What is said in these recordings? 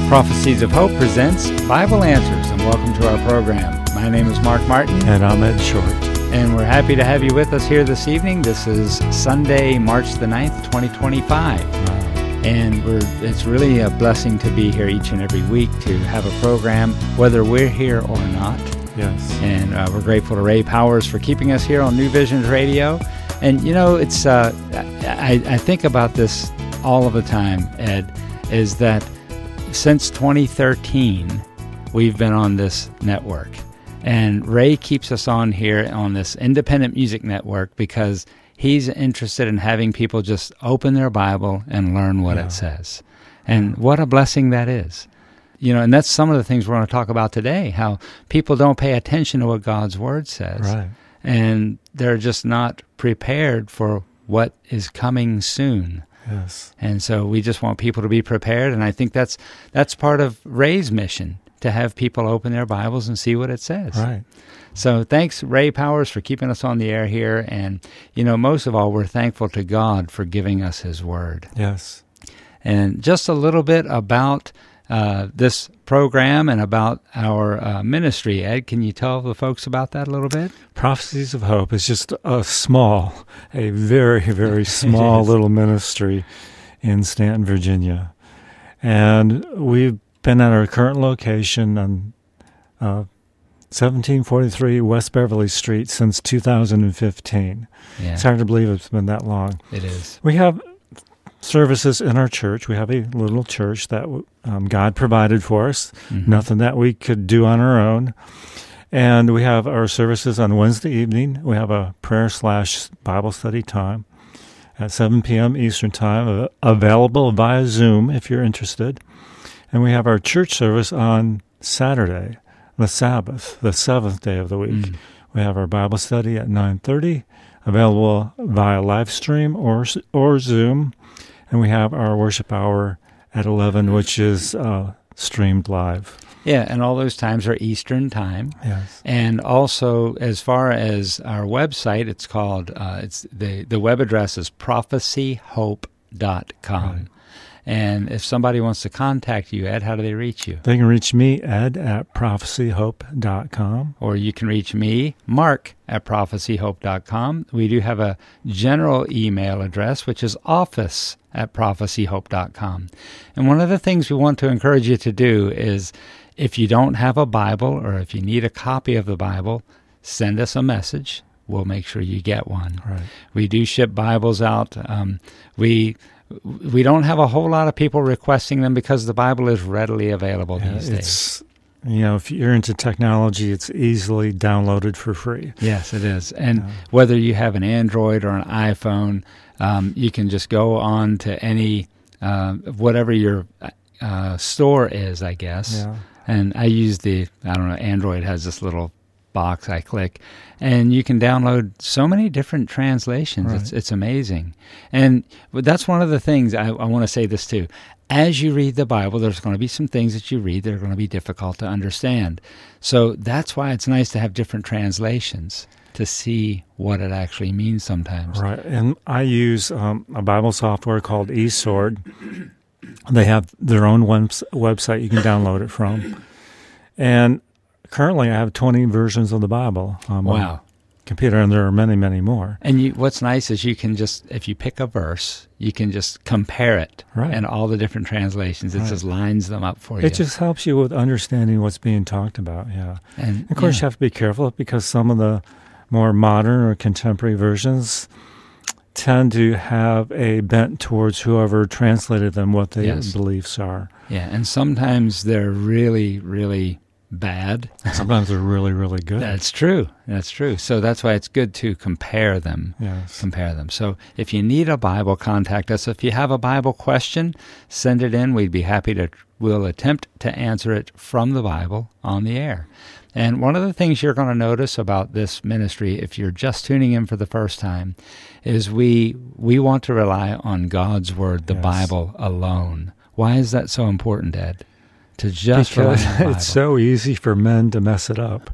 Prophecies of Hope presents Bible Answers, and welcome to our program. My name is Mark Martin. And I'm Ed Short. And we're happy to have you with us here this evening. This is Sunday, March the 9th, 2025. Wow. And it's really a blessing to be here each and every week to have a program, whether we're here or not. Yes. And we're grateful to Ray Powers for keeping us here on New Visions Radio. And, you know, it's I think about this all of the time, Ed, is that since 2013, we've been on this network. And Ray keeps us on here on this independent music network because he's interested in having people just open their Bible and learn what it says. And what a blessing that is. You know, and that's some of the things we're going to talk about today, how people don't pay attention to what God's Word says. Right. And they're just not prepared for what is coming soon. Yes. And so we just want people to be prepared, and I think that's part of Ray's mission, to have people open their Bibles and see what it says. Right. So thanks, Ray Powers, for keeping us on the air here. And, you know, most of all, we're thankful to God for giving us His Word. Yes. And just a little bit about this program and about our ministry. Ed, can you tell the folks about that a little bit? Prophecies of Hope is just a very, very small little ministry in Stanton, Virginia. And we've been at our current location on 1743 West Beverly Street since 2015. Yeah. It's hard to believe it's been that long. It is. We have services in our church. We have a little church that God provided for us, nothing that we could do on our own. And we have our services on Wednesday evening. We have a prayer/Bible study time at 7 p.m. Eastern Time, available via Zoom if you're interested. And we have our church service on Saturday, the Sabbath, the seventh day of the week. We have our Bible study at 9:30, available via live stream or Zoom. And we have our worship hour at 11, which is streamed live. Yeah, and all those times are Eastern Time. Yes. And also, as far as our website, it's called, the web address is prophecyhope.com. Right. And if somebody wants to contact you, Ed, how do they reach you? They can reach me, Ed, at prophecyhope.com. Or you can reach me, Mark, at prophecyhope.com. We do have a general email address, which is office@prophecyhope.com. And one of the things we want to encourage you to do is, if you don't have a Bible or if you need a copy of the Bible, send us a message. We'll make sure you get one. Right. We do ship Bibles out. We don't have a whole lot of people requesting them because the Bible is readily available these days. You know, if you're into technology, it's easily downloaded for free. Yes, it is. And whether you have an Android or an iPhone, you can just go on to any, whatever your store is, I guess. Yeah. And I use Android has this little box I click, and you can download so many different translations. Right. It's amazing. And that's one of the things I want to say this too. As you read the Bible, there's going to be some things that you read that are going to be difficult to understand. So that's why it's nice to have different translations to see what it actually means sometimes. Right. And I use a Bible software called eSword. They have their own website you can download it from. And currently, I have 20 versions of the Bible on my computer, and there are many, many more. And what's nice is you can just, if you pick a verse, you can just compare it and all the different translations. It just lines them up for you. It just helps you with understanding what's being talked about, And of course, you have to be careful because some of the more modern or contemporary versions tend to have a bent towards whoever translated them, what their beliefs are. Yeah, and sometimes they're really, really bad. Sometimes they're really, really good. That's true. So that's why it's good to compare them. Yes. Compare them. So if you need a Bible, contact us. If you have a Bible question, send it in. We'd be happy to. We'll attempt to answer it from the Bible on the air. And one of the things you're going to notice about this ministry, if you're just tuning in for the first time, is we want to rely on God's Word, the Bible alone. Why is that so important, Ed? To just because it's so easy for men to mess it up,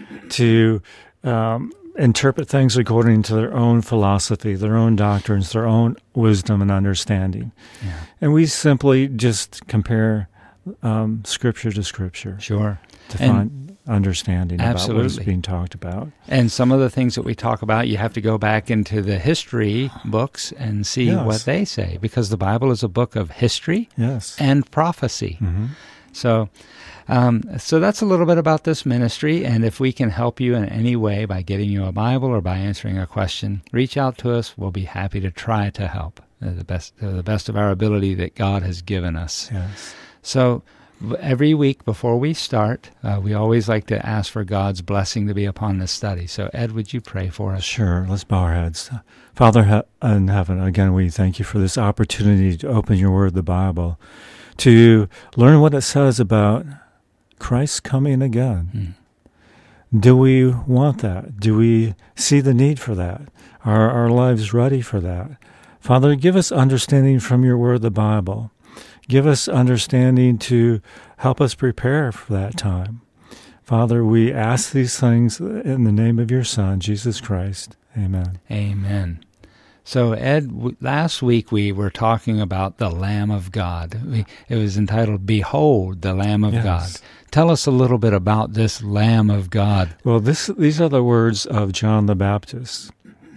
to interpret things according to their own philosophy, their own doctrines, their own wisdom and understanding. Yeah. And we simply just compare scripture to scripture. Sure. To find understanding about what is being talked about. And some of the things that we talk about, you have to go back into the history books and see what they say, because the Bible is a book of history and prophecy. Mm-hmm. So that's a little bit about this ministry, and if we can help you in any way by getting you a Bible or by answering a question, reach out to us. We'll be happy to try to help to the best of our ability that God has given us. Yes. So every week before we start, we always like to ask for God's blessing to be upon this study. So Ed, would you pray for us? Sure. Let's bow our heads. Father in heaven, again, we thank you for this opportunity to open your word, the Bible, to learn what it says about Christ coming again. Do we want that? Do we see the need for that? Are our lives ready for that? Father, give us understanding from your word, the Bible. Give us understanding to help us prepare for that time. Father, we ask these things in the name of your Son, Jesus Christ. Amen. Amen. So, Ed, last week we were talking about the Lamb of God. It was entitled, Behold, the Lamb of God. Tell us a little bit about this Lamb of God. Well, these are the words of John the Baptist.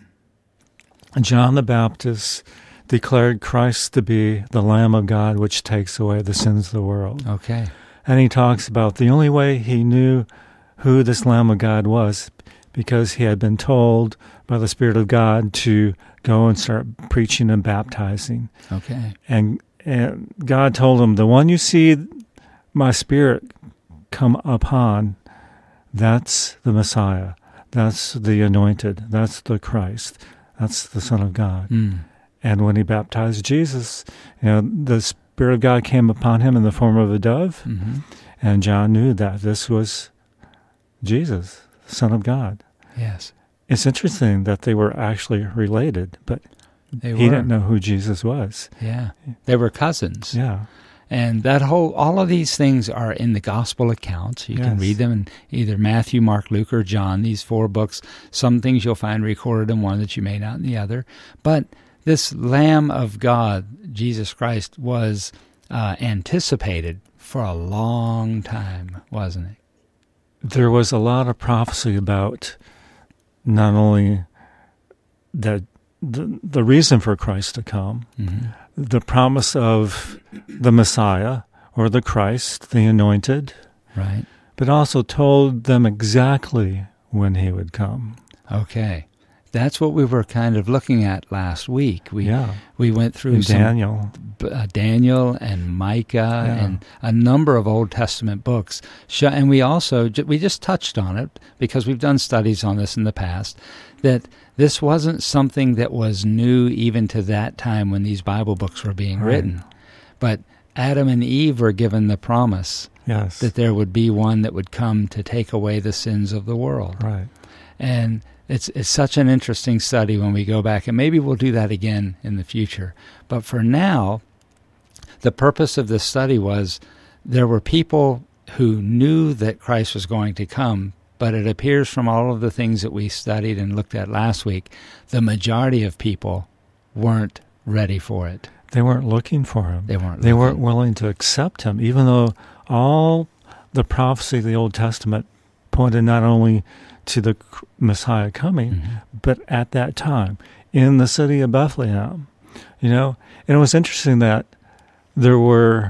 John the Baptist declared Christ to be the Lamb of God, which takes away the sins of the world. Okay. And he talks about the only way he knew who this Lamb of God was, because he had been told by the Spirit of God to go and start preaching and baptizing. Okay. And God told him, the one you see my Spirit come upon, that's the Messiah. That's the anointed. That's the Christ. That's the Son of God. And when he baptized Jesus, the Spirit of God came upon him in the form of a dove, and John knew that this was Jesus, the Son of God. Yes. It's interesting that they were actually related, but he didn't know who Jesus was. Yeah. They were cousins. Yeah. And all of these things are in the gospel accounts. You can read them in either Matthew, Mark, Luke, or John, these 4 books. Some things you'll find recorded in one that you may not in the other. But this Lamb of God, Jesus Christ, was anticipated for a long time, wasn't it? There was a lot of prophecy about not only the reason for Christ to come, the promise of the Messiah or the Christ, the anointed, right? But also told them exactly when he would come. Okay. That's what we were kind of looking at last week. We went through Daniel and Micah and a number of Old Testament books. And we just touched on it because we've done studies on this in the past, that this wasn't something that was new even to that time when these Bible books were being written. But Adam and Eve were given the promise that there would be one that would come to take away the sins of the world. Right. And it's such an interesting study when we go back, and maybe we'll do that again in the future. But for now, the purpose of this study was there were people who knew that Christ was going to come, but it appears from all of the things that we studied and looked at last week, the majority of people weren't ready for it. They weren't looking for him. They weren't willing to accept him, even though all the prophecy of the Old Testament pointed not only to the Messiah coming, but at that time, in the city of Bethlehem. And it was interesting that there were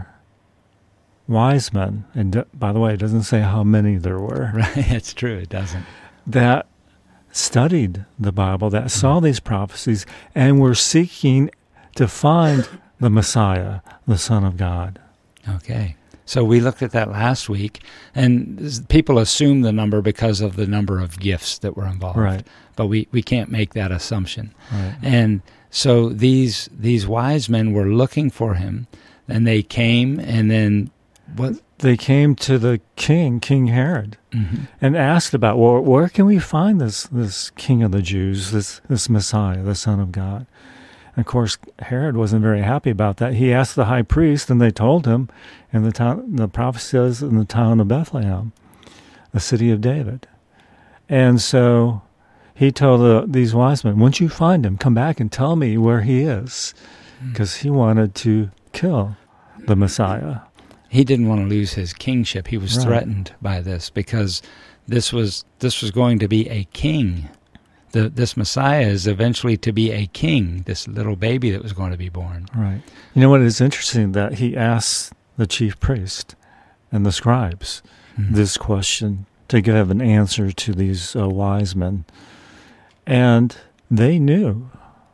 wise men, and by the way, it doesn't say how many there were. Right, it's true, it doesn't. That studied the Bible, that saw these prophecies, and were seeking to find the Messiah, the Son of God. Okay. So we looked at that last week, and people assume the number because of the number of gifts that were involved. Right. But we can't make that assumption. Right. And so these wise men were looking for him, and they came, and then what? They came to the king, King Herod, and asked about, well, where can we find this King of the Jews, this Messiah, the Son of God? And of course, Herod wasn't very happy about that. He asked the high priest, and they told him, in the town, the prophet says, in the town of Bethlehem, the city of David. And so he told these wise men, once you find him, come back and tell me where he is, because he wanted to kill the Messiah. He didn't want to lose his kingship. He was Right. threatened by this because this was going to be a king. This Messiah is eventually to be a king, this little baby that was going to be born. Right. You know what is interesting? That he asks the chief priest and the scribes this question to give an answer to these wise men. And they knew.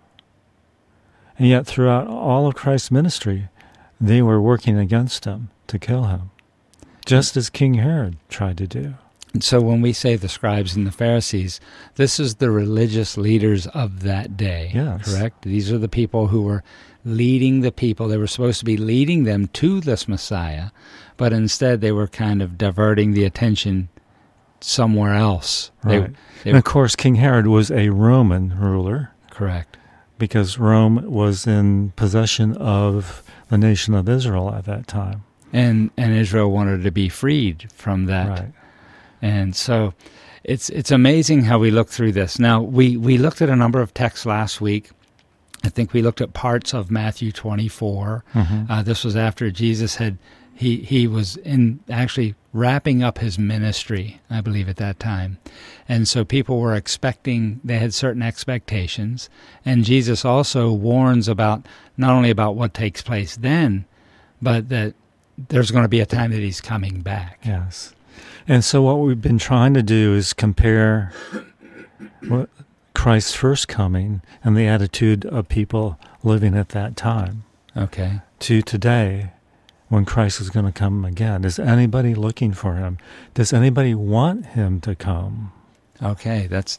And yet throughout all of Christ's ministry, they were working against him to kill him, just as King Herod tried to do. And so when we say the scribes and the Pharisees, this is the religious leaders of that day, Yes. correct? These are the people who were leading the people. They were supposed to be leading them to this Messiah, but instead they were kind of diverting the attention somewhere else. Right. And of course, King Herod was a Roman ruler, Correct. because Rome was in possession of the nation of Israel at that time. And Israel wanted to be freed from that. Right. And so it's amazing how we look through this. Now, we looked at a number of texts last week. I think we looked at parts of Matthew 24. This was after Jesus he was actually wrapping up his ministry, I believe, at that time. And so people were they had certain expectations. And Jesus also warns about, not only about what takes place then, but that there's going to be a time that he's coming back. Yes. And so what we've been trying to do is compare what Christ's first coming and the attitude of people living at that time Okay. to today when Christ is going to come again. Is anybody looking for him? Does anybody want him to come? Okay, that's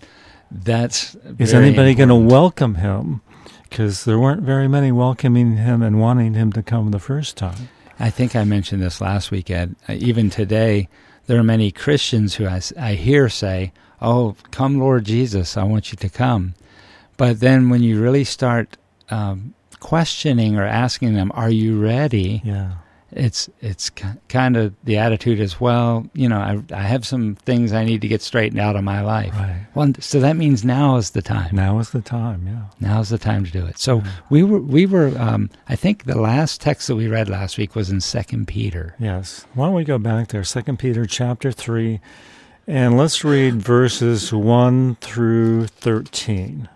Is very anybody going to important. welcome him? Because there weren't very many welcoming him and wanting him to come the first time. I think I mentioned this last week, Ed. Even today, there are many Christians who I hear say, "Oh, come, Lord Jesus, I want you to come." But then when you really start questioning or asking them, "Are you ready?" Yeah. It's kind of the attitude as well. You know, I have some things I need to get straightened out of my life. Right. Well, so that means now is the time. Now is the time, yeah. Now's the time to do it. So we were. I think the last text that we read last week was in 2 Peter. Yes. Why don't we go back there, 2 Peter chapter 3, and let's read verses 1 through 13.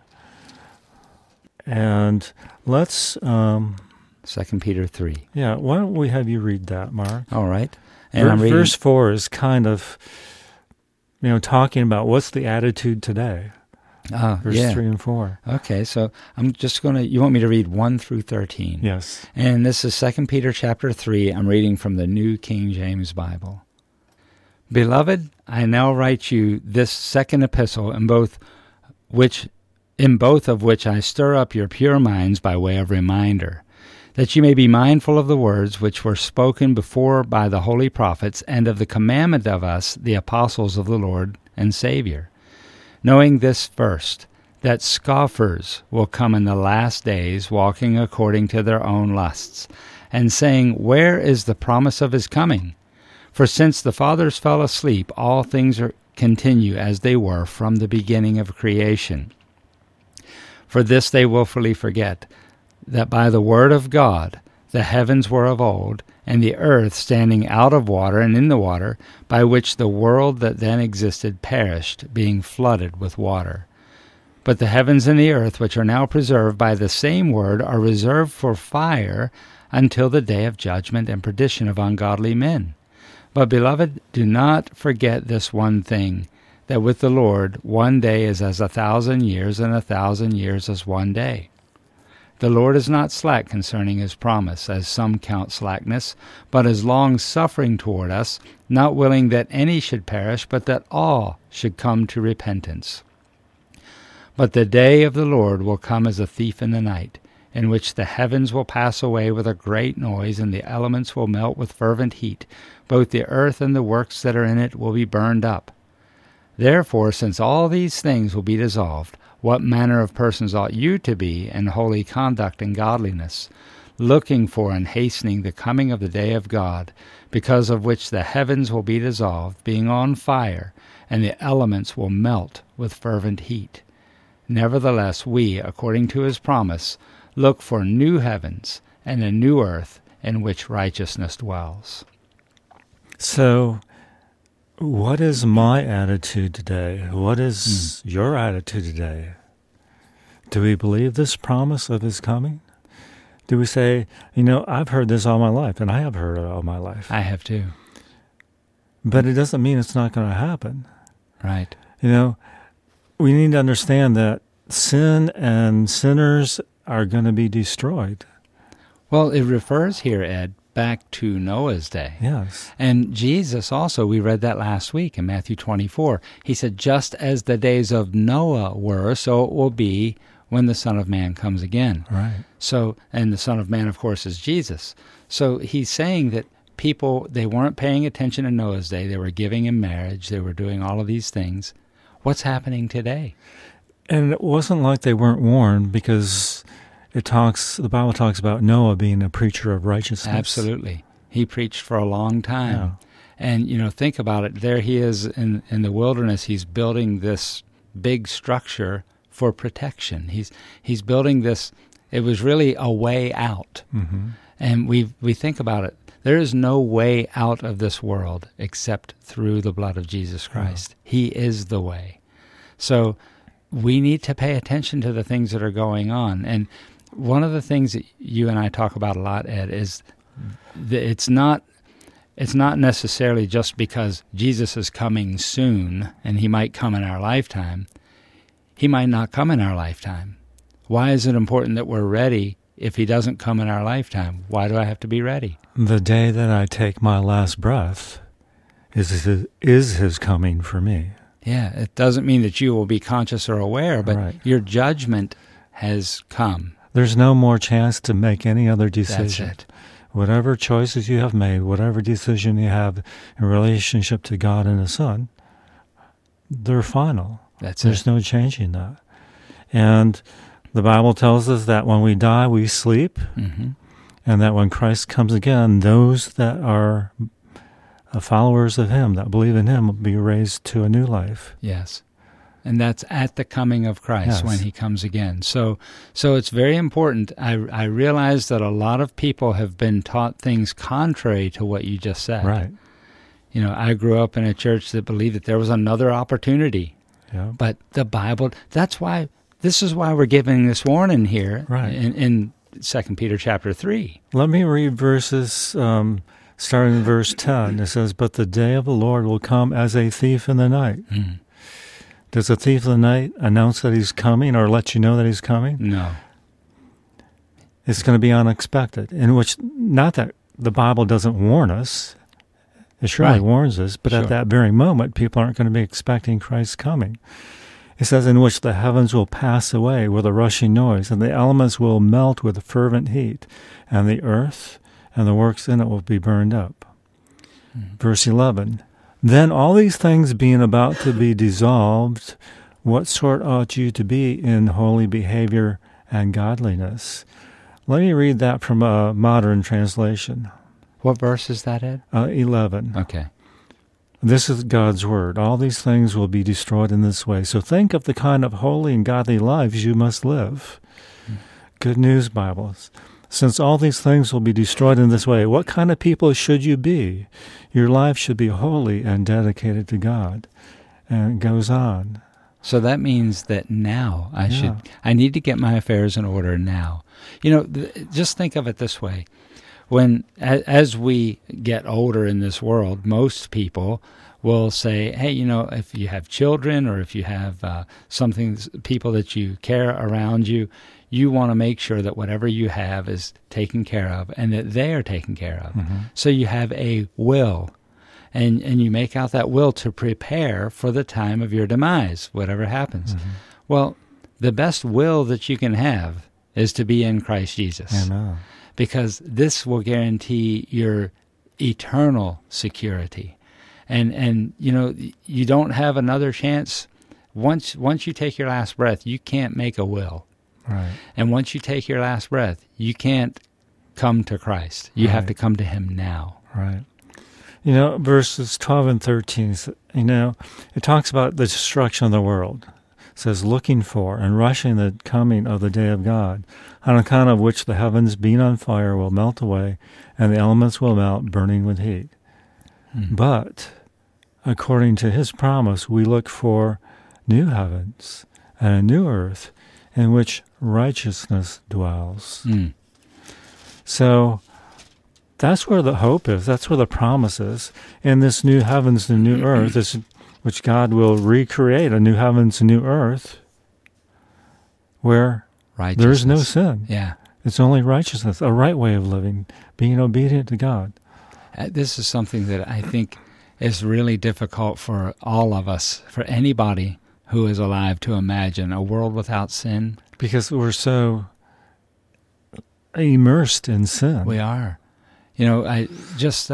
And let's, 2 Peter 3. why don't we have you read that, Mark? All right. And I'm reading. Verse 4 is kind of, talking about what's the attitude today. Verse 3 and 4. Okay, so I'm just going to, you want me to read 1 through 13? Yes. And this is 2 Peter chapter 3. I'm reading from the New King James Bible. Beloved, I now write you this second epistle, in both of which I stir up your pure minds by way of reminder, that you may be mindful of the words which were spoken before by the holy prophets, and of the commandment of us, the apostles of the Lord and Savior. Knowing this first, that scoffers will come in the last days, walking according to their own lusts, and saying, Where is the promise of his coming? For since the fathers fell asleep, all things continue as they were from the beginning of creation. For this they willfully forget, that by the word of God the heavens were of old, and the earth standing out of water and in the water, by which the world that then existed perished, being flooded with water. But the heavens and the earth, which are now preserved by the same word, are reserved for fire until the day of judgment and perdition of ungodly men. But, beloved, do not forget this one thing, that with the Lord 1 day is as 1,000 years, and 1,000 years as 1 day. The Lord is not slack concerning his promise, as some count slackness, but is long-suffering toward us, not willing that any should perish, but that all should come to repentance. But the day of the Lord will come as a thief in the night, in which the heavens will pass away with a great noise, and the elements will melt with fervent heat. Both the earth and the works that are in it will be burned up. Therefore, since all these things will be dissolved, what manner of persons ought you to be in holy conduct and godliness, looking for and hastening the coming of the day of God, because of which the heavens will be dissolved, being on fire, and the elements will melt with fervent heat? Nevertheless, we, according to his promise, look for new heavens and a new earth, in which righteousness dwells. So, what is my attitude today? What is your attitude today? Do we believe this promise of his coming? Do we say, I've heard this all my life, and I have heard it all my life. I have too. But it doesn't mean it's not going to happen. Right. We need to understand that sin and sinners are going to be destroyed. Well, it refers here, Ed, back to Noah's day. Yes. And Jesus also, we read that last week in Matthew 24. He said, just as the days of Noah were, so it will be when the Son of Man comes again. Right. So, and the Son of Man, of course, is Jesus. So he's saying that people, they weren't paying attention in Noah's day. They were giving in marriage. They were doing all of these things. What's happening today? And it wasn't like they weren't warned, because the Bible talks about Noah being a preacher of righteousness. Absolutely. He preached for a long time. Yeah. And, think about it. There he is in the wilderness. He's building this big structure for protection. He's building this. It was really a way out. Mm-hmm. And we think about it. There is no way out of this world except through the blood of Jesus Christ. Yeah. He is the way. So we need to pay attention to the things that are going on. And one of the things that you and I talk about a lot, Ed, is that it's not necessarily just because Jesus is coming soon and he might come in our lifetime. He might not come in our lifetime. Why is it important that we're ready if he doesn't come in our lifetime? Why do I have to be ready? The day that I take my last breath is his coming for me. Yeah, it doesn't mean that you will be conscious or aware, but right. Your judgment has come. There's no more chance to make any other decision. That's it. Whatever choices you have made, whatever decision you have in relationship to God and His Son, they're final. There's no changing that. And the Bible tells us that when we die, we sleep, mm-hmm. and that when Christ comes again, those that are followers of Him, that believe in Him, will be raised to a new life. Yes. And that's at the coming of Christ, yes. when He comes again. So it's very important. I realize that a lot of people have been taught things contrary to what you just said. Right. I grew up in a church that believed that there was another opportunity. Yeah. But the Bible, this is why we're giving this warning here, right. in 2 Peter chapter 3. Let me read verses starting in verse 10. It says, "But the day of the Lord will come as a thief in the night." Mm. Does a thief in the night announce that he's coming or let you know that he's coming? No. It's going to be unexpected, in which, not that the Bible doesn't warn us, it surely warns us, but at that very moment, people aren't going to be expecting Christ's coming. It says, "In which the heavens will pass away with a rushing noise, and the elements will melt with fervent heat, and the earth and the works in it will be burned up." Verse 11, "Then all these things being about to be dissolved, what sort ought you to be in holy behavior and godliness?" Let me read that from a modern translation. What verse is that, Ed? 11. Okay. "This is God's word. All these things will be destroyed in this way. So think of the kind of holy and godly lives you must live." Good news, Bibles. "Since all these things will be destroyed in this way, what kind of people should you be? Your life should be holy and dedicated to God." And it goes on. So that means that now I need to get my affairs in order now. Just think of it this way. As we get older in this world, most people will say, hey, if you have children or if you have people that you care around you, you want to make sure that whatever you have is taken care of and that they are taken care of. Mm-hmm. So you have a will, and you make out that will to prepare for the time of your demise, whatever happens. Mm-hmm. Well, the best will that you can have is to be in Christ Jesus. Amen. Because this will guarantee your eternal security. And you don't have another chance. Once you take your last breath, you can't make a will. Right. And once you take your last breath, you can't come to Christ. You have to come to Him now. Right. Verses 12 and 13, it talks about the destruction of the world. says, looking for and rushing the coming of the day of God, on account of which the heavens being on fire will melt away, and the elements will melt, burning with heat. But, according to his promise, we look for new heavens and a new earth in which righteousness dwells. So, that's where the hope is. That's where the promise is. In this new heavens and new earth, which God will recreate, a new heavens and new earth, where there is no sin. Yeah. It's only righteousness, a right way of living, being obedient to God. This is something that I think is really difficult for all of us, for anybody who is alive, to imagine a world without sin. Because we're so immersed in sin. We are. You know, I just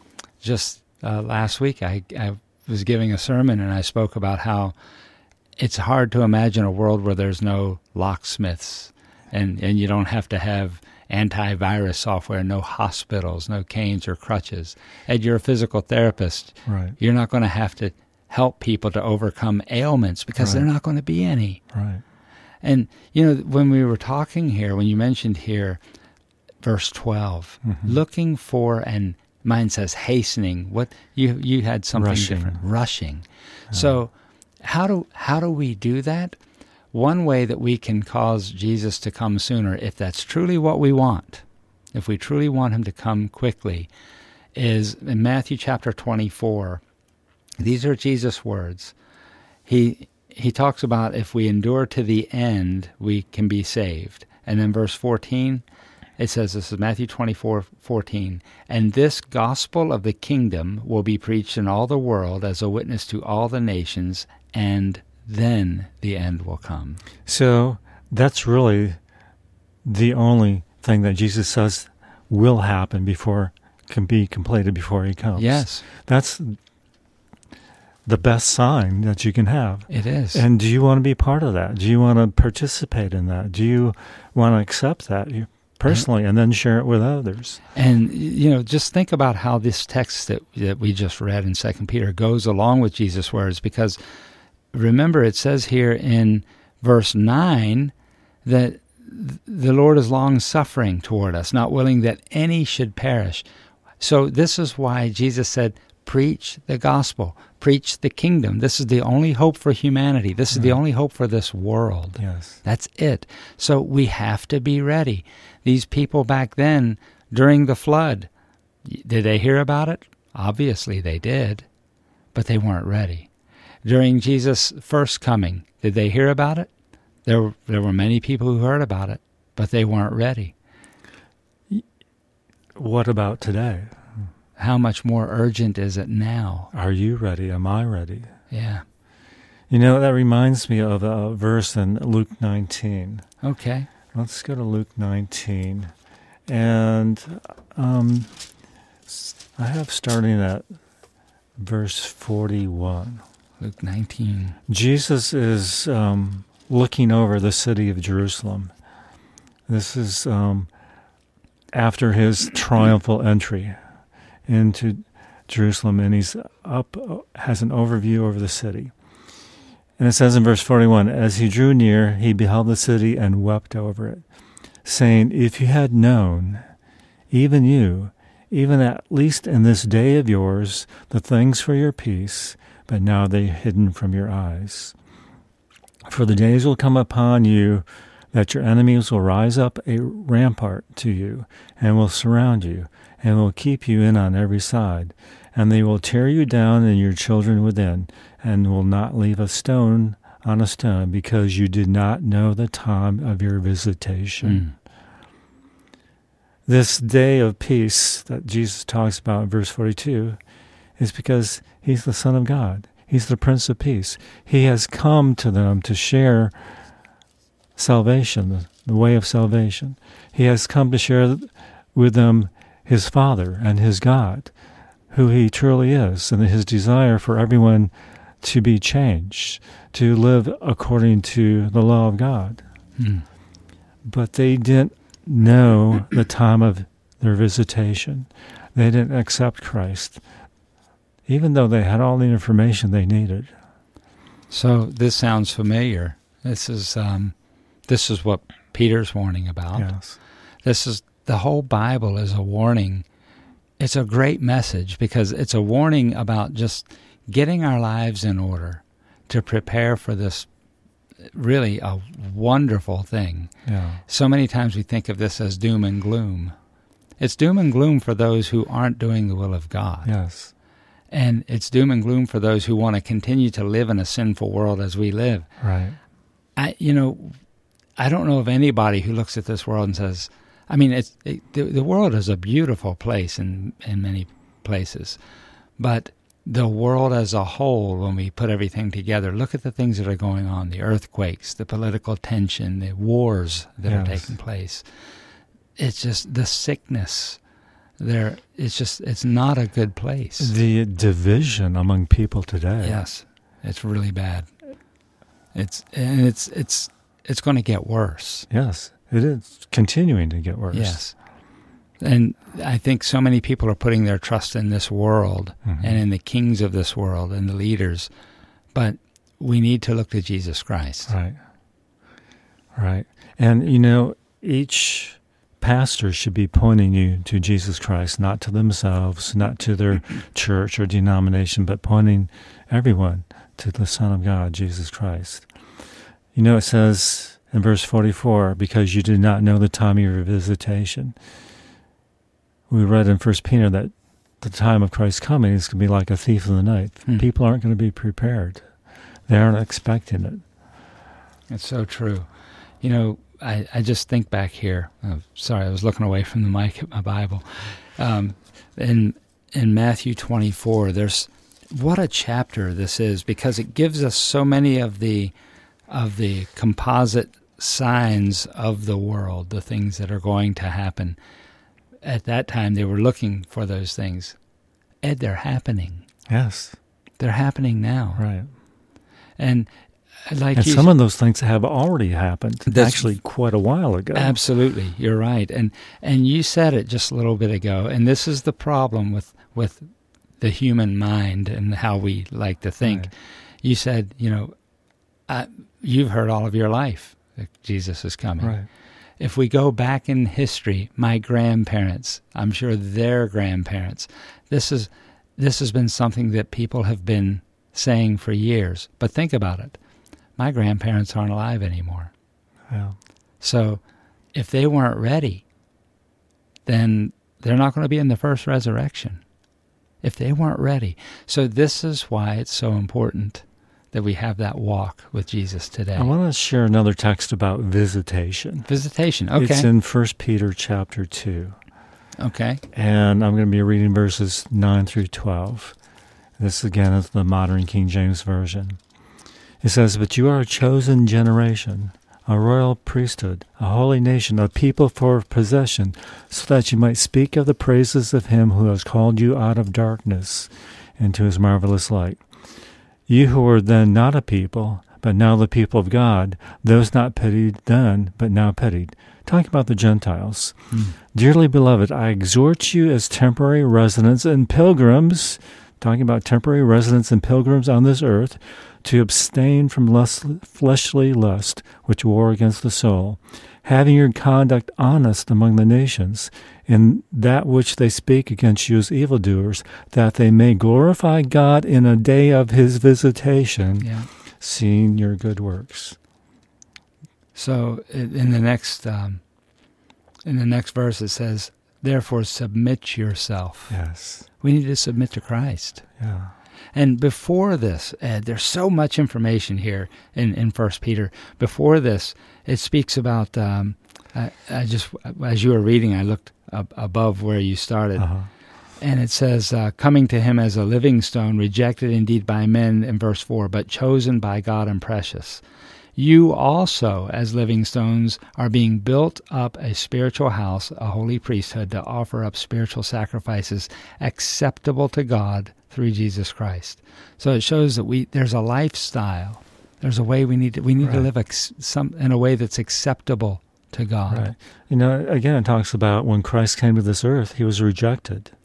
last week I was giving a sermon, and I spoke about how it's hard to imagine a world where there's no locksmiths, and you don't have to have antivirus software, no hospitals, no canes or crutches. And you're a physical therapist. Right. You're not going to have to help people to overcome ailments because they're not going to be any. Right. And, you know, when we were talking here, when you mentioned here, verse 12, looking for, and mine says hastening. What you had something different. Rushing. So how do we do that? One way that we can cause Jesus to come sooner, if that's truly what we want, if we truly want him to come quickly, is in Matthew chapter 24. These are Jesus' words. He talks about if we endure to the end, we can be saved. And then verse 14, it says, this is Matthew 24:14, and this gospel of the kingdom will be preached in all the world as a witness to all the nations, and then the end will come. So that's really the only thing that Jesus says will happen can be completed before he comes. Yes. That's the best sign that you can have. It is. And do you want to be part of that? Do you want to participate in that? Do you want to accept that personally and then share it with others? And, you know, just think about how this text that we just read in 2 Peter goes along with Jesus' words, because remember, it says here in verse 9 that the Lord is long-suffering toward us, not willing that any should perish. So this is why Jesus said, preach the gospel, preach the kingdom. This is the only hope for humanity. This is the only hope for this world. Yes. That's it. So we have to be ready. These people back then, during the flood, did they hear about it? Obviously they did, but they weren't ready. During Jesus' first coming, did they hear about it? There were many people who heard about it, but they weren't ready. What about today? How much more urgent is it now? Are you ready? Am I ready? Yeah. You know, that reminds me of a verse in Luke 19. Okay. Let's go to Luke 19. And I have starting at verse 41. Luke 19. Jesus is looking over the city of Jerusalem. This is after his triumphal entry into Jerusalem, and he's has an overview over the city. And it says in verse 41, as he drew near, he beheld the city and wept over it, saying, if you had known, even you, even at least in this day of yours, the things for your peace, but now they're hidden from your eyes. For the days will come upon you that your enemies will rise up a rampart to you, and will surround you, and will keep you in on every side. And they will tear you down and your children within, and will not leave a stone on a stone, because you did not know the time of your visitation. This day of peace that Jesus talks about in verse 42 is because he's the Son of God. He's the Prince of Peace. He has come to them to share salvation, the way of salvation. He has come to share with them his Father and his God, who he truly is, and his desire for everyone to be changed, to live according to the law of God. But they didn't know the time of their visitation. They didn't accept Christ, even though they had all the information they needed. So this sounds familiar. This is what Peter's warning about. Yes. This is the whole Bible is a warning. It's a great message because it's a warning about just getting our lives in order to prepare for this really a wonderful thing. Yeah. So many times we think of this as doom and gloom. It's doom and gloom for those who aren't doing the will of God. Yes. And it's doom and gloom for those who want to continue to live in a sinful world as we live. Right. I don't know of anybody who looks at this world and says, I mean, the world is a beautiful place in many places, but the world as a whole, when we put everything together, look at the things that are going on, the earthquakes, the political tension, the wars that are taking place. It's just the sickness there. It's not a good place. The division among people today. Yes, it's really bad. It's going to get worse. Yes, it is continuing to get worse. Yes. And I think so many people are putting their trust in this world and in the kings of this world and the leaders. But we need to look to Jesus Christ. Right. Right. And, each pastor should be pointing you to Jesus Christ, not to themselves, not to their church or denomination, but pointing everyone to the Son of God, Jesus Christ. It says in verse 44, because you did not know the time of your visitation. We read in 1 Peter that the time of Christ's coming is going to be like a thief in the night. People aren't going to be prepared. They aren't expecting it. It's so true. I just think back here. Sorry, I was looking away from the mic at my Bible. In Matthew 24, what a chapter this is, because it gives us so many of the composite signs of the world, the things that are going to happen. At that time, they were looking for those things. Ed, they're happening. Yes. They're happening now. Right. And some of those things have already happened, actually quite a while ago. Absolutely. You're right. And you said it just a little bit ago, and this is the problem with the human mind and how we like to think. Right. You said, you've heard all of your life that Jesus is coming. Right. If we go back in history, my grandparents, I'm sure their grandparents, this has been something that people have been saying for years. But think about it. My grandparents aren't alive anymore. Yeah. So if they weren't ready, then they're not going to be in the first resurrection. If they weren't ready. So this is why it's so important that we have that walk with Jesus today. I want to share another text about visitation. Visitation, okay. It's in 1 Peter chapter 2. Okay. And I'm going to be reading verses 9 through 12. This, again, is the modern King James Version. It says, "But you are a chosen generation, a royal priesthood, a holy nation, a people for possession, so that you might speak of the praises of him who has called you out of darkness into his marvelous light. You who were then not a people, but now the people of God, those not pitied then, but now pitied." Talking about the Gentiles. "Dearly beloved, I exhort you as temporary residents and pilgrims," talking about temporary residents and pilgrims on this earth, "to abstain from fleshly lust, which war against the soul, having your conduct honest among the nations, in that which they speak against you as evildoers, that they may glorify God in a day of his visitation, seeing your good works." So in the next verse it says, "Therefore submit yourself." Yes. We need to submit to Christ. Yeah. And before this, Ed, there's so much information here in 1 Peter. Before this, it speaks about, I just, as you were reading, I looked up above where you started. And it says, "Coming to him as a living stone, rejected indeed by men," in verse 4, "but chosen by God and precious. You also, as living stones, are being built up a spiritual house, a holy priesthood, to offer up spiritual sacrifices acceptable to God through Jesus Christ." So it shows that there's a lifestyle. There's a way we need to live in a way that's acceptable to God. Right. Again, it talks about when Christ came to this earth, he was rejected.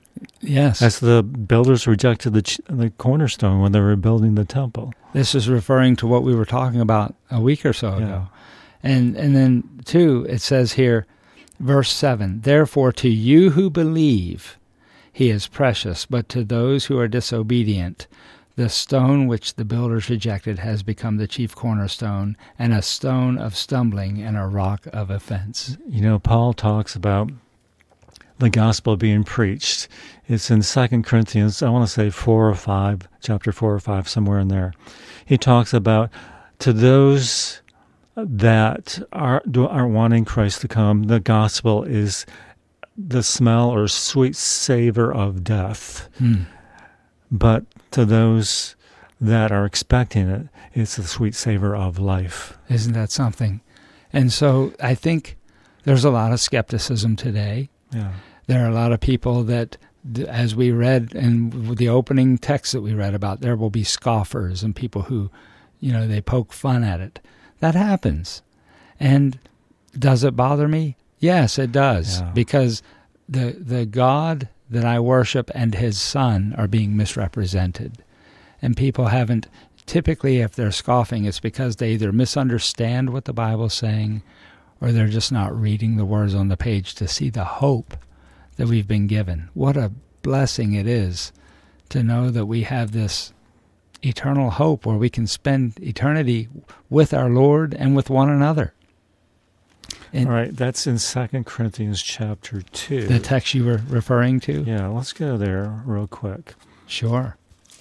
Yes. As the builders rejected the cornerstone when they were building the temple. This is referring to what we were talking about a week or so ago. And then, too, it says here, verse 7, therefore to you who believe, he is precious, but to those who are disobedient, the stone which the builders rejected has become the chief cornerstone, and a stone of stumbling and a rock of offense. You know, Paul talks about the gospel being preached. It's in 2 Corinthians, I want to say 4 or 5, chapter 4 or 5, somewhere in there. He talks about to those that aren't wanting Christ to come, the gospel is the smell or sweet savor of death. But to those that are expecting it, it's the sweet savor of life. Isn't that something? And so I think there's a lot of skepticism today. Yeah. There are a lot of people that, as we read in the opening text that we read about, there will be scoffers and people who, they poke fun at it. That happens. And does it bother me? Yes, it does. Yeah. Because the God that I worship and his son are being misrepresented. And people haven't, typically if they're scoffing, it's because they either misunderstand what the Bible's saying or they're just not reading the words on the page to see the hope that we've been given. What a blessing it is to know that we have this eternal hope where we can spend eternity with our Lord and with one another. And all right, that's in 2 Corinthians chapter 2. The text you were referring to? Yeah, let's go there real quick. Sure.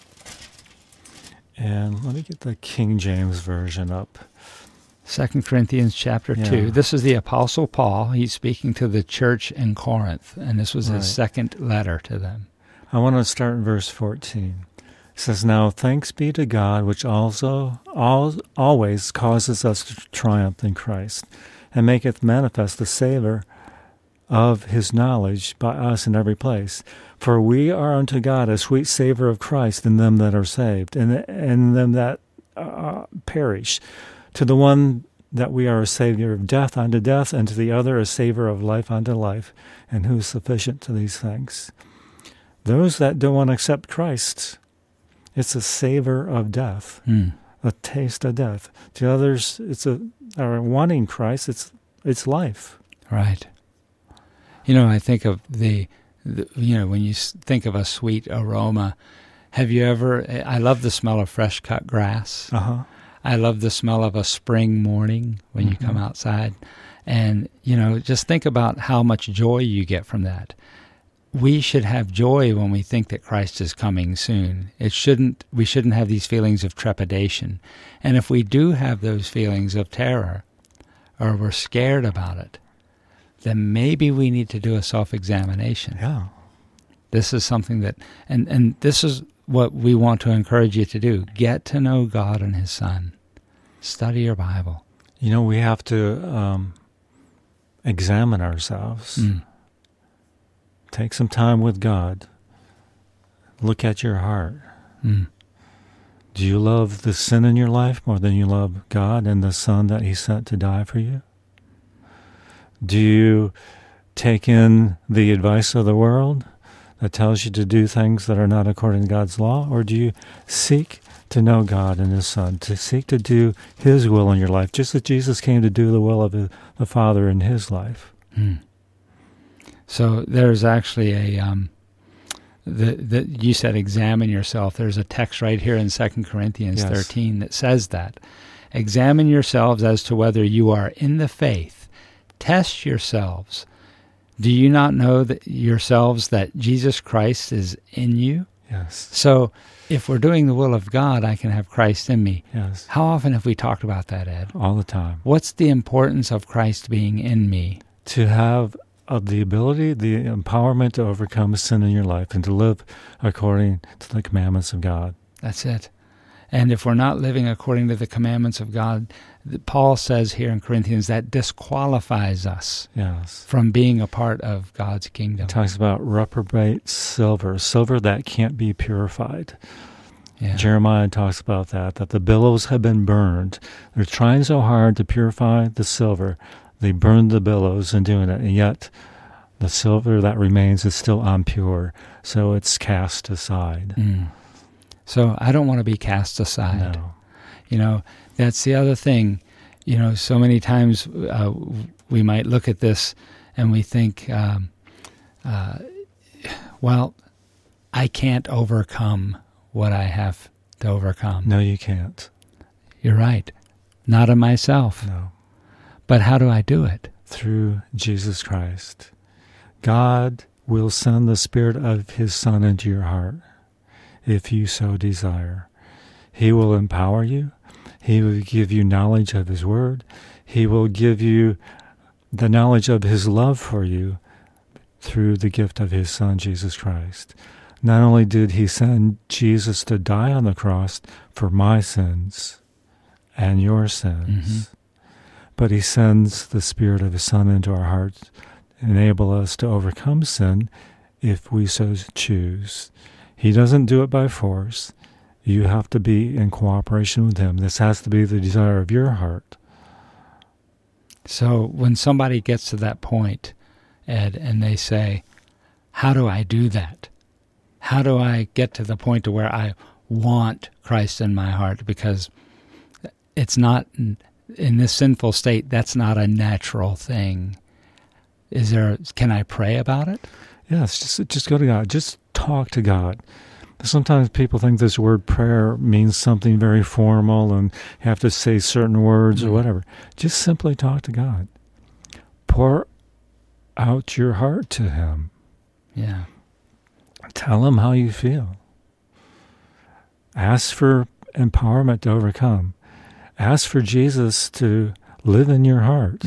And let me get the King James Version up. 2 Corinthians chapter 2. This is the Apostle Paul. He's speaking to the church in Corinth, and this was his second letter to them. I want to start in verse 14. It says, now thanks be to God, which also always causes us to triumph in Christ, and maketh manifest the savor of his knowledge by us in every place. For we are unto God a sweet savor of Christ in them that are saved, and in them that perish. To the one that we are a savior of death unto death, and to the other a savor of life unto life, and who is sufficient to these things. Those that don't want to accept Christ, it's a savor of death, a taste of death. To others, are wanting Christ, it's life. Right. I think of when you think of a sweet aroma, have you ever, I love the smell of fresh cut grass. Uh-huh. I love the smell of a spring morning when you come outside. And, just think about how much joy you get from that. We should have joy when we think that Christ is coming soon. We shouldn't have these feelings of trepidation. And if we do have those feelings of terror, or we're scared about it, then maybe we need to do a self-examination. Yeah. This is something that, and this is what we want to encourage you to do. Get to know God and his son. Study your Bible. We have to examine ourselves. Take some time with God. Look at your heart. Do you love the sin in your life more than you love God and the Son that he sent to die for you? Do you take in the advice of the world that tells you to do things that are not according to God's law? Or do you seek to know God and his Son, to seek to do his will in your life, just as Jesus came to do the will of the Father in his life? So there's actually you said examine yourself. There's a text right here in 2 Corinthians 13 that says that. Examine yourselves as to whether you are in the faith. Test yourselves. Do you not know that yourselves that Jesus Christ is in you? Yes. So if we're doing the will of God, I can have Christ in me. Yes. How often have we talked about that, Ed? All the time. What's the importance of Christ being in me? To have the ability, the empowerment to overcome sin in your life and to live according to the commandments of God. That's it. And if we're not living according to the commandments of God, Paul says here in Corinthians that disqualifies us from being a part of God's kingdom. He talks about reprobate silver that can't be purified. Yeah. Jeremiah talks about that the billows have been burned. They're trying so hard to purify the silver. They burned the billows in doing it, and yet The silver that remains is still impure, so it's cast aside. So I don't want to be cast aside. No. You know, that's the other thing. You know, so many times we might look at this and we think, well, I can't overcome what I have to overcome. No, you can't. You're right. Not in myself. No. But how do I do it? Through Jesus Christ. God will send the Spirit of His Son into your heart if you so desire. He will empower you. He will give you knowledge of His Word. He will give you the knowledge of His love for you through the gift of His Son, Jesus Christ. Not only did He send Jesus to die on the cross for my sins and your sins, but He sends the Spirit of His Son into our hearts, enable us to overcome sin if we so choose. He doesn't do it by force. You have to be in cooperation with Him. This has to be the desire of your heart. So when somebody gets to that point, Ed, and they say, how do I do that? How do I get to the point to where I want Christ in my heart? Because it's not, in this sinful state, that's not a natural thing. Can I pray about it? Yes, just go to God. Just talk to God. Sometimes people think this word prayer means something very formal and you have to say certain words or whatever. Just simply talk to God. Pour out your heart to Him. Yeah. Tell Him how you feel. Ask for empowerment to overcome. Ask for Jesus to live in your heart.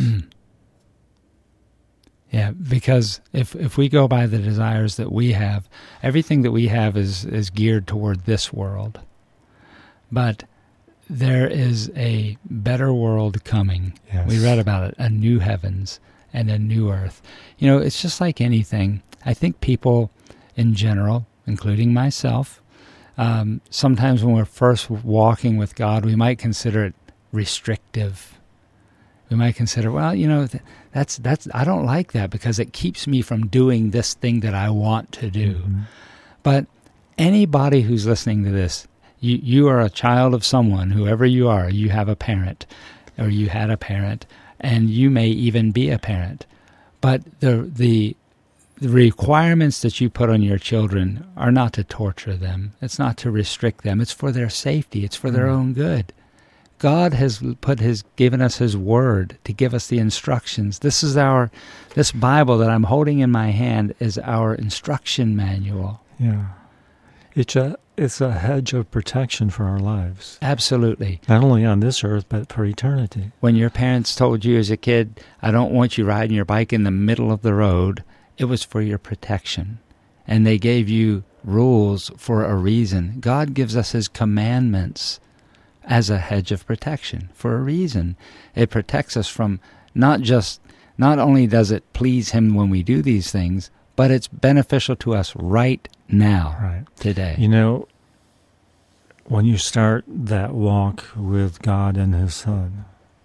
Yeah, because if we go by the desires that we have, everything that we have is geared toward this world. But there is a better world coming. Yes. We read about it, a new heavens and a new earth. You know, it's just like anything. I think people in general, including myself, sometimes when we're first walking with God, we might consider it restrictive. We might consider, well, you know, that's I don't like that because it keeps me from doing this thing that I want to do. But anybody who's listening to this, you are a child of someone, whoever you are, you have a parent, or you had a parent, and you may even be a parent. But the requirements that you put on your children are not to torture them. It's not to restrict them. It's for their safety. It's for their own good. God has given us His Word to give us the instructions. This Bible that I'm holding in my hand is our instruction manual. Yeah. It's a hedge of protection for our lives. Absolutely. Not only on this earth, but for eternity. When your parents told you as a kid, I don't want you riding your bike in the middle of the road, it was for your protection. And they gave you rules for a reason. God gives us His commandments as a hedge of protection for a reason. It protects us from not only does it please Him when we do these things, but it's beneficial to us right now, today. You know, when you start that walk with God and His Son,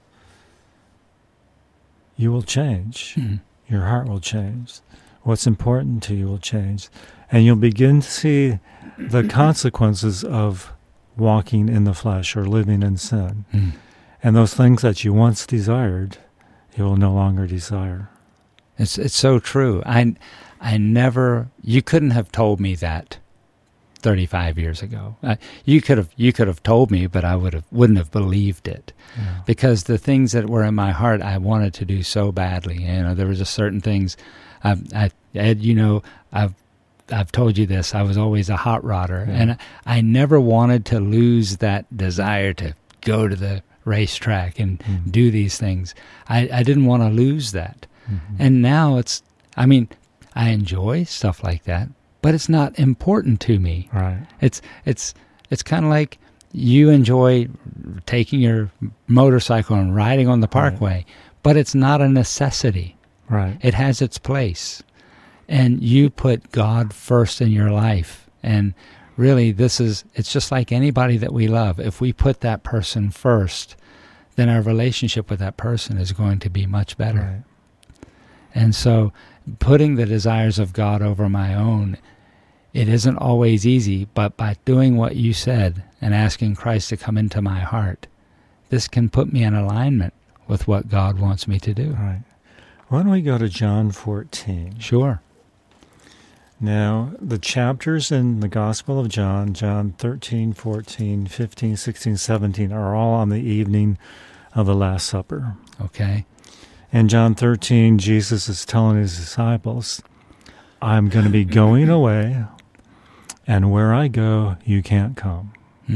you will change. Your heart will change. What's important to you will change. And you'll begin to see the consequences of walking in the flesh or living in sin. And those things that you once desired, you will no longer desire. It's so true. You couldn't have told me that 35 years ago. You could have told me, but I wouldn't have believed it. Because the things that were in my heart, I wanted to do so badly. You know, there were just certain things. Ed, you know, I've told you this. I was always a hot rodder, and I never wanted to lose that desire to go to the racetrack and do these things. I didn't want to lose that. And now I enjoy stuff like that, but it's not important to me. Right. It's kind of like you enjoy taking your motorcycle and riding on the parkway, but it's not a necessity. Right. It has its place. And you put God first in your life. And really, it's just like anybody that we love. If we put that person first, then our relationship with that person is going to be much better. Right. And so putting the desires of God over my own, it isn't always easy, but by doing what you said and asking Christ to come into my heart, this can put me in alignment with what God wants me to do. Right. Why don't we go to John 14? Sure. Now, the chapters in the Gospel of John, John 13, 14, 15, 16, 17, are all on the evening of the Last Supper. Okay. In John 13, Jesus is telling his disciples, I'm going to be going away, and where I go, you can't come.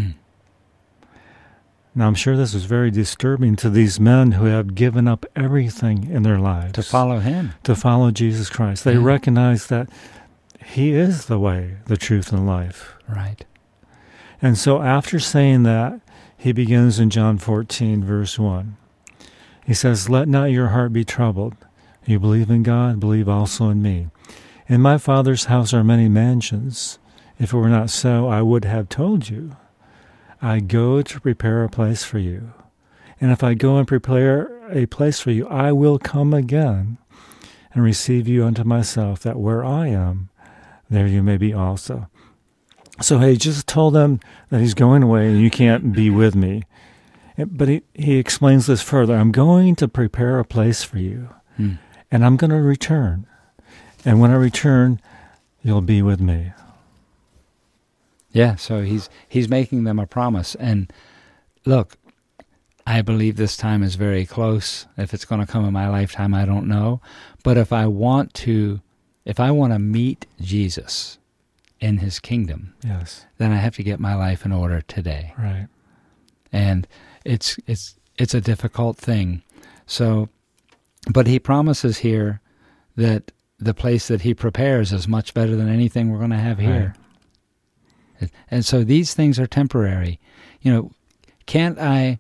Now, I'm sure this was very disturbing to these men who have given up everything in their lives. To follow him. To follow Jesus Christ. They recognize that he is the way, the truth, and life. Right. And so after saying that, he begins in John 14, verse 1. He says, let not your heart be troubled. You believe in God, believe also in me. In my Father's house are many mansions. If it were not so, I would have told you. I go to prepare a place for you. And if I go and prepare a place for you, I will come again and receive you unto myself, that where I am, there you may be also. So he just told them that he's going away and you can't be with me. But he explains this further. I'm going to prepare a place for you, and I'm going to return. And when I return, you'll be with me. Yeah, so he's making them a promise. And look, I believe this time is very close. If it's going to come in my lifetime, I don't know. But if I want to meet Jesus in his kingdom, yes, then I have to get my life in order today. Right. And it's a difficult thing. So, but he promises here that the place that he prepares is much better than anything we're going to have here. Right. And so these things are temporary. You know, can't I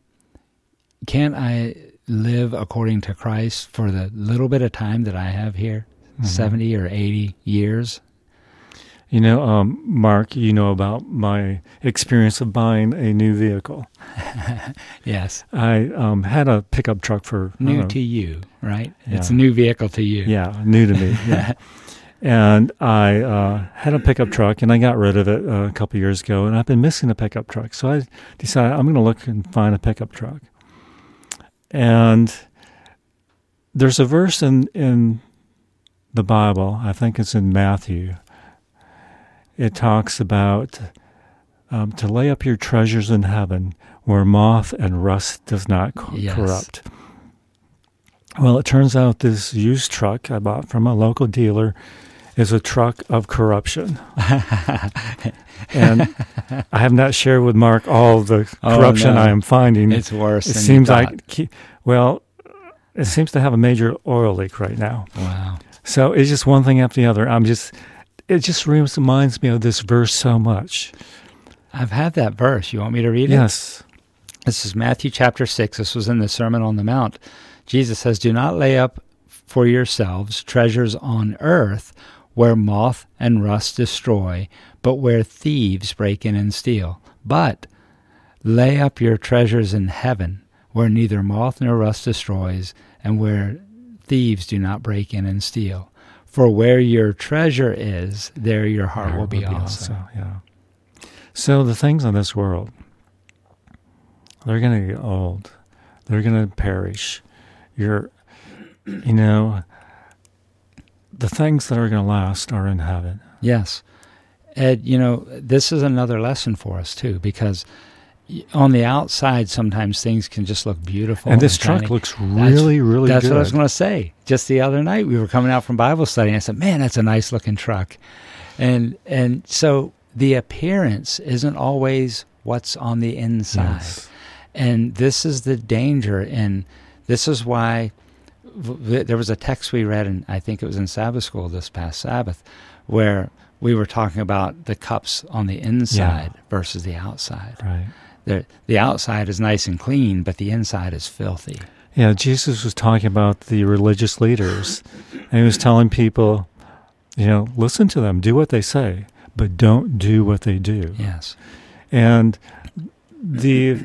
live according to Christ for the little bit of time that I have here, 70 or 80 years? You know, Mark, you know about my experience of buying a new vehicle. Yes. I had a pickup truck for... New to you, right? Yeah. It's a new vehicle to you. Yeah, new to me. Yeah. And I had a pickup truck, and I got rid of it a couple years ago, and I've been missing a pickup truck. So I decided I'm going to look and find a pickup truck. And there's a verse in the Bible, I think it's in Matthew. It talks about to lay up your treasures in heaven where moth and rust does not corrupt. Well, it turns out this used truck I bought from a local dealer is a truck of corruption. And I have not shared with Mark all the corruption I am finding. It's worse it than seems you thought. It seems to have a major oil leak right now. Wow. So it's just one thing after the other. It just reminds me of this verse so much. I've had that verse. You want me to read it? Yes. This is Matthew chapter 6. This was in the Sermon on the Mount. Jesus says, do not lay up for yourselves treasures on earth where moth and rust destroy, but where thieves break in and steal. But lay up your treasures in heaven where neither moth nor rust destroys, and where thieves do not break in and steal. For where your treasure is, there your heart will be also. Yeah. So the things in this world, they're going to get old. They're going to perish. The things that are going to last are in heaven. Yes. Ed, this is another lesson for us, too, because on the outside, sometimes things can just look beautiful. And this truck looks really, really good. That's what I was going to say. Just the other night, we were coming out from Bible study, and I said, man, that's a nice-looking truck. And so the appearance isn't always what's on the inside. Yes. And this is the danger, and this is why there was a text we read, and I think it was in Sabbath school this past Sabbath, where we were talking about the cups on the inside versus the outside. Right. The outside is nice and clean, but the inside is filthy. Yeah, Jesus was talking about the religious leaders, and he was telling people, listen to them, do what they say, but don't do what they do. Yes. And the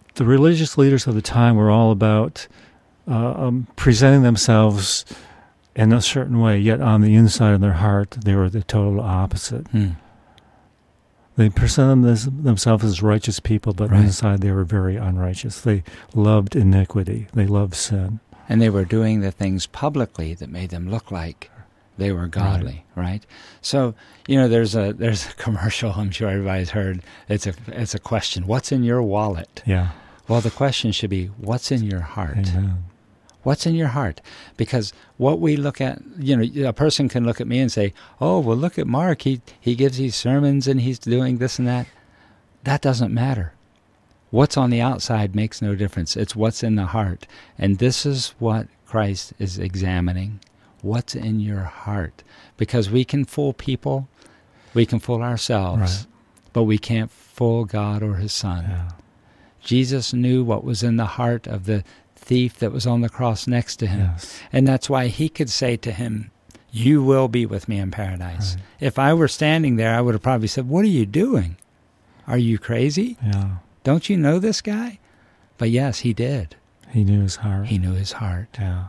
religious leaders of the time were all about presenting themselves in a certain way, yet on the inside of their heart, they were the total opposite. They presented themselves as righteous people, but inside they were very unrighteous. They loved iniquity. They loved sin. And they were doing the things publicly that made them look like they were godly, right? So, there's a commercial I'm sure everybody's heard. It's a question, what's in your wallet? Yeah. Well, the question should be, what's in your heart? Amen. What's in your heart? Because what we look at, a person can look at me and say, oh, well, look at Mark. He gives these sermons and he's doing this and that. That doesn't matter. What's on the outside makes no difference. It's what's in the heart. And this is what Christ is examining. What's in your heart? Because we can fool people, we can fool ourselves, but we can't fool God or his Son. Yeah. Jesus knew what was in the heart of the thief that was on the cross next to him. Yes. And that's why he could say to him, you will be with me in paradise. Right. If I were standing there, I would have probably said, what are you doing? Are you crazy? Yeah. Don't you know this guy? But yes, he did. He knew his heart. He knew his heart. Yeah.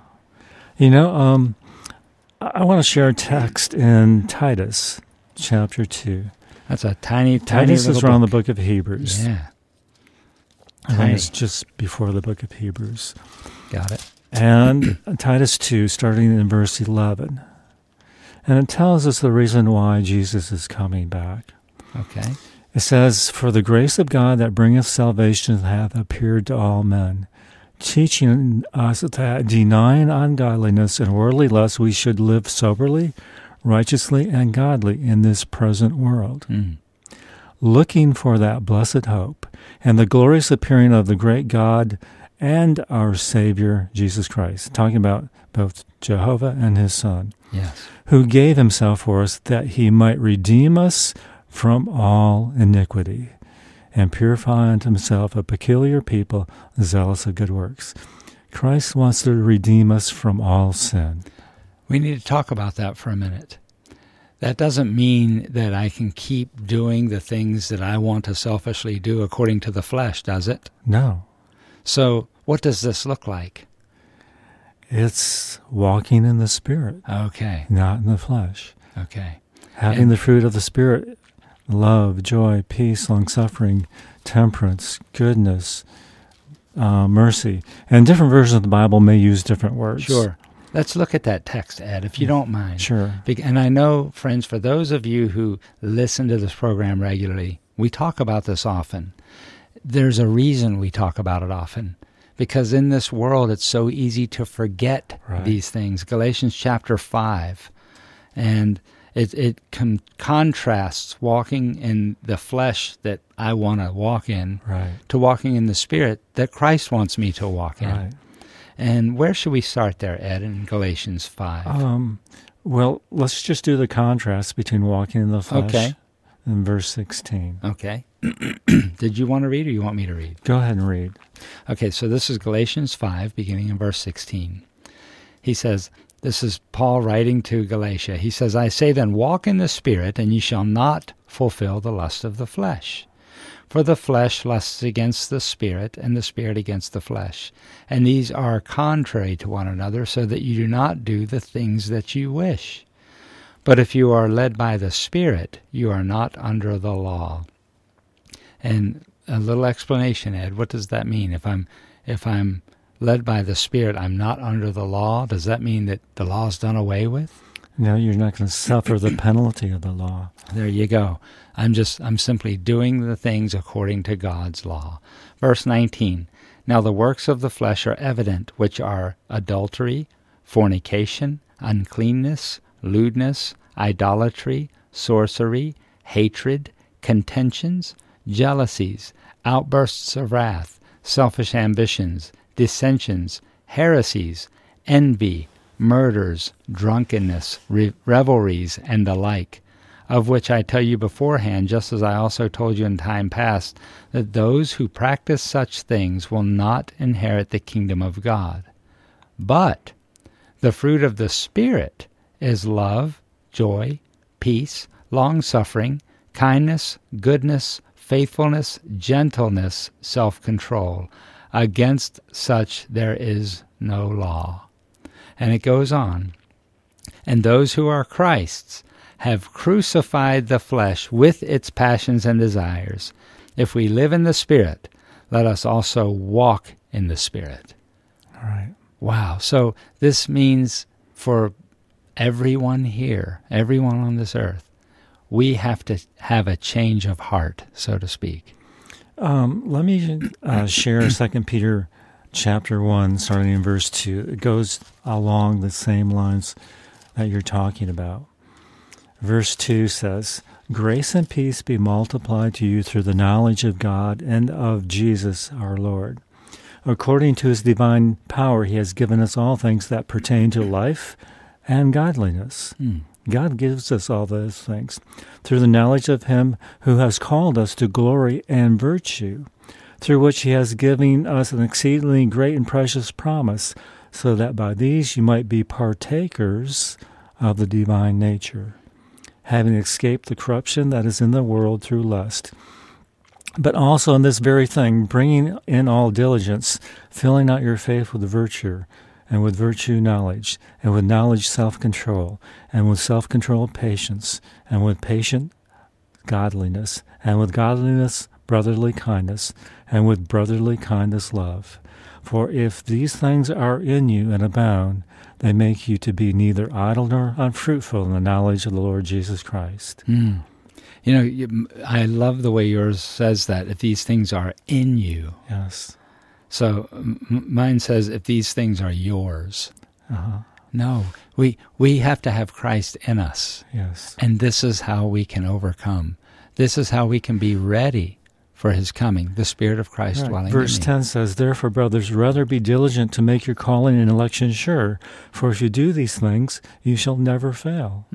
I want to share a text in Titus chapter 2. That's a tiny Titus is little around book. the book of Hebrews. Yeah. And it's just before the book of Hebrews. Got it. And Titus 2, starting in verse 11. And it tells us the reason why Jesus is coming back. Okay. It says, for the grace of God that bringeth salvation hath appeared to all men, teaching us that denying ungodliness and worldly lust, we should live soberly, righteously, and godly in this present world, looking for that blessed hope and the glorious appearing of the great God and our Savior, Jesus Christ, talking about both Jehovah and his Son, Yes. who gave himself for us that he might redeem us from all iniquity and purify unto himself a peculiar people zealous of good works. Christ wants to redeem us from all sin. We need to talk about that for a minute. That doesn't mean that I can keep doing the things that I want to selfishly do according to the flesh, does it? No. So what does this look like? It's walking in the Spirit, Okay. not in the flesh. Okay. Having the fruit of the Spirit, love, joy, peace, long-suffering, temperance, goodness, mercy. And different versions of the Bible may use different words. Sure. Let's look at that text, Ed, if you don't mind. Sure. And I know, friends, for those of you who listen to this program regularly, we talk about this often. There's a reason we talk about it often, because in this world it's so easy to forget these things. Galatians chapter 5, and it contrasts walking in the flesh that I want to walk in to walking in the Spirit that Christ wants me to walk in. Right. And where should we start there, Ed, in Galatians 5? Well, let's just do the contrast between walking in the flesh and verse 16. Okay. Did you want to read or you want me to read? Go ahead and read. Okay, so this is Galatians 5, beginning in verse 16. He says, this is Paul writing to Galatia. He says, I say then, walk in the Spirit, and ye shall not fulfill the lust of the flesh. For the flesh lusts against the Spirit, and the Spirit against the flesh. And these are contrary to one another, so that you do not do the things that you wish. But if you are led by the Spirit, you are not under the law. And a little explanation, Ed. What does that mean? If I'm led by the Spirit, I'm not under the law. Does that mean that the law is done away with? No, you're not going to suffer the penalty of the law. There you go. I'm simply doing the things according to God's law. Verse 19. Now the works of the flesh are evident, which are adultery, fornication, uncleanness, lewdness, idolatry, sorcery, hatred, contentions, jealousies, outbursts of wrath, selfish ambitions, dissensions, heresies, envy, murders, drunkenness, revelries, and the like, of which I tell you beforehand, just as I also told you in time past, that those who practice such things will not inherit the kingdom of God. But the fruit of the Spirit is love, joy, peace, long-suffering, kindness, goodness, faithfulness, gentleness, self-control. Against such there is no law. And it goes on. And those who are Christ's have crucified the flesh with its passions and desires. If we live in the Spirit, let us also walk in the Spirit. All right. Wow. So this means for everyone here, everyone on this earth, we have to have a change of heart, so to speak. Let me share 2 Peter chapter 1, starting in verse 2. It goes along the same lines that you're talking about. Verse 2 says, "Grace and peace be multiplied to you through the knowledge of God and of Jesus our Lord. According to his divine power, he has given us all things that pertain to life and godliness." God gives us all those things through the knowledge of him who has called us to glory and virtue, through which he has given us an exceedingly great and precious promise, so that by these you might be partakers of the divine nature, having escaped the corruption that is in the world through lust. But also in this very thing, bringing in all diligence, filling out your faith with virtue, and with virtue knowledge, and with knowledge self-control, and with self-control patience, and with patient godliness, and with godliness brotherly kindness, and with brotherly kindness love. For if these things are in you and abound, they make you to be neither idle nor unfruitful in the knowledge of the Lord Jesus Christ. You know, I love the way yours says that, if these things are in you. Yes. So mine says, if these things are yours. Uh-huh. No, we have to have Christ in us. Yes. And this is how we can overcome. This is how we can be ready for his coming, the Spirit of Christ dwelling in me. Verse 10 says, "Therefore, brothers, rather be diligent to make your calling and election sure, for if you do these things, you shall never fail."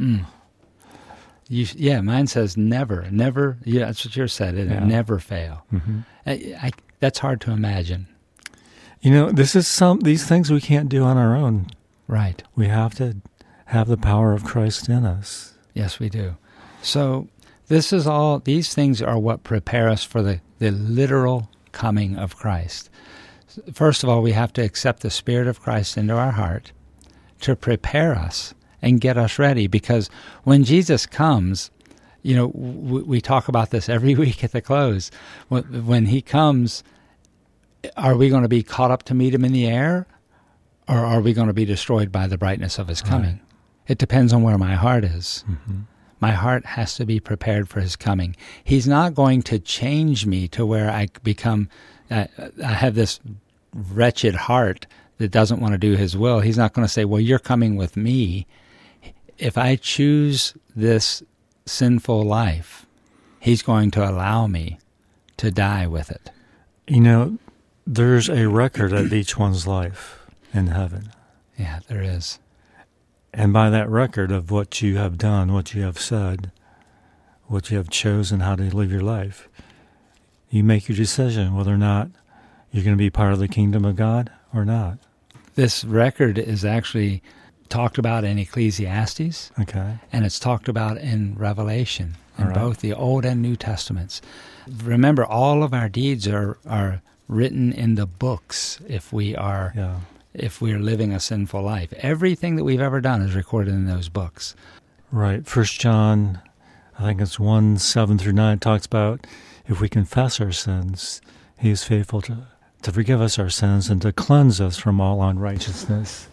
Mine says never. Yeah, that's what yours said. Never fail. Mm-hmm. That's hard to imagine. You know, these things we can't do on our own. Right. We have to have the power of Christ in us. Yes, we do. So these things are what prepare us for the literal coming of Christ. First of all, we have to accept the Spirit of Christ into our heart to prepare us and get us ready, because when Jesus comes, you know, we talk about this every week at the close. When he comes, are we going to be caught up to meet him in the air, or are we going to be destroyed by the brightness of his coming? Right. It depends on where my heart is. Mm-hmm. My heart has to be prepared for his coming. He's not going to change me to where I become, I have this wretched heart that doesn't want to do his will. He's not going to say, well, you're coming with me. If I choose this sinful life, he's going to allow me to die with it. You know, there's a record of each one's life in heaven. Yeah, there is. And by that record of what you have done, what you have said, what you have chosen, how to live your life, you make your decision whether or not you're going to be part of the kingdom of God or not. This record is actually talked about in Ecclesiastes, okay, and it's talked about in Revelation, in both the Old and New Testaments. Remember, all of our deeds are written in the books if we are living a sinful life. Everything that we've ever done is recorded in those books. Right. 1 John, I think it's 1:7-9, talks about if we confess our sins, he is faithful to forgive us our sins and to cleanse us from all unrighteousness.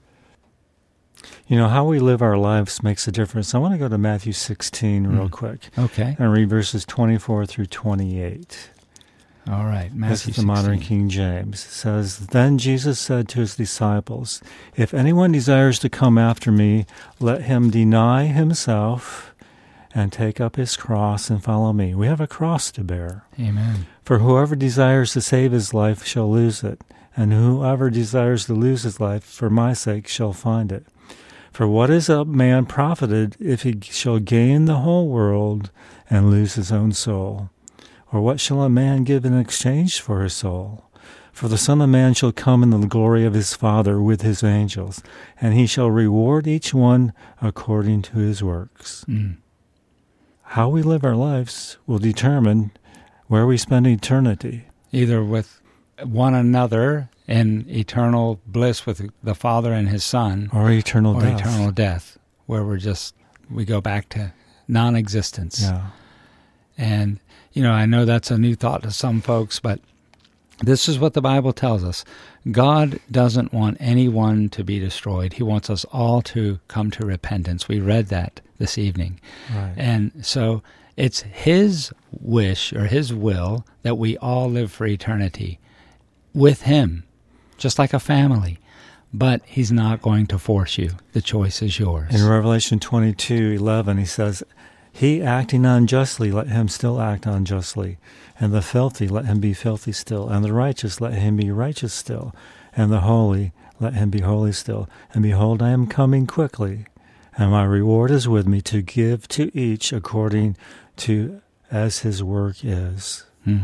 You know, how we live our lives makes a difference. I want to go to Matthew 16 real quick. Okay. And read verses 24-28. All right, Matthew 16. This is the modern King James. It says, "Then Jesus said to his disciples, 'If anyone desires to come after me, let him deny himself and take up his cross and follow me.'" We have a cross to bear. Amen. "For whoever desires to save his life shall lose it, and whoever desires to lose his life for my sake shall find it. For what is a man profited if he shall gain the whole world and lose his own soul? Or what shall a man give in exchange for his soul? For the Son of Man shall come in the glory of his Father with his angels, and he shall reward each one according to his works." How we live our lives will determine where we spend eternity. Either with one another in eternal bliss with the Father and his Son, or eternal or death. eternal death where we go back to non-existence. Yeah. And, I know that's a new thought to some folks, but this is what the Bible tells us. God doesn't want anyone to be destroyed. He wants us all to come to repentance. We read that this evening. Right. And so it's His wish or His will that we all live for eternity with Him, just like a family. But He's not going to force you. The choice is yours. In Revelation 22:11, He says, "He acting unjustly, let him still act unjustly. And the filthy, let him be filthy still. And the righteous, let him be righteous still. And the holy, let him be holy still. And behold, I am coming quickly, and my reward is with me to give to each according to as his work is."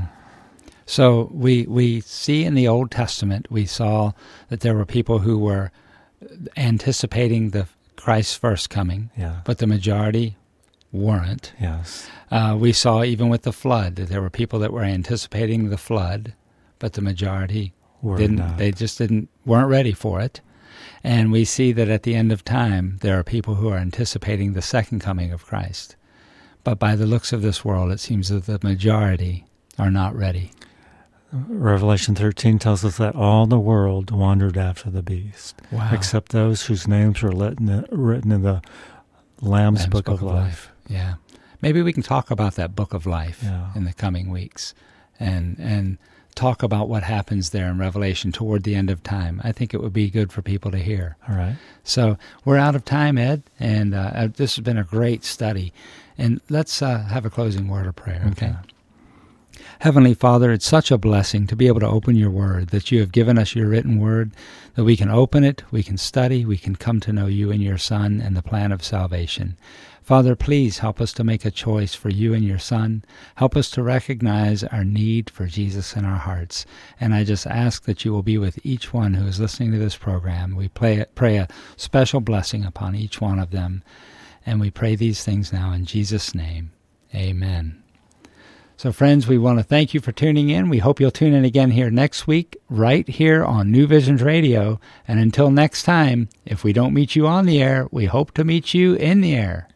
So we see in the Old Testament, we saw that there were people who were anticipating the Christ's first coming, Yeah. but the majority weren't. Yes. We saw even with the flood that there were people that were anticipating the flood, but the majority didn't. Not. They just weren't ready for it. And we see that at the end of time, there are people who are anticipating the second coming of Christ. But by the looks of this world, it seems that the majority are not ready. Revelation 13 tells us that all the world wandered after the beast, Wow. except those whose names were written in the Lamb's Book of Life. Yeah. Maybe we can talk about that Book of Life Yeah. in the coming weeks and talk about what happens there in Revelation toward the end of time. I think it would be good for people to hear. All right. So we're out of time, Ed, and this has been a great study. And let's have a closing word of prayer, okay? Heavenly Father, it's such a blessing to be able to open your word, that you have given us your written word, that we can open it, we can study, we can come to know you and your Son and the plan of salvation. Father, please help us to make a choice for you and your Son. Help us to recognize our need for Jesus in our hearts. And I just ask that you will be with each one who is listening to this program. We pray a special blessing upon each one of them. And we pray these things now in Jesus' name. Amen. So, friends, we want to thank you for tuning in. We hope you'll tune in again here next week, right here on New Visions Radio. And until next time, if we don't meet you on the air, we hope to meet you in the air.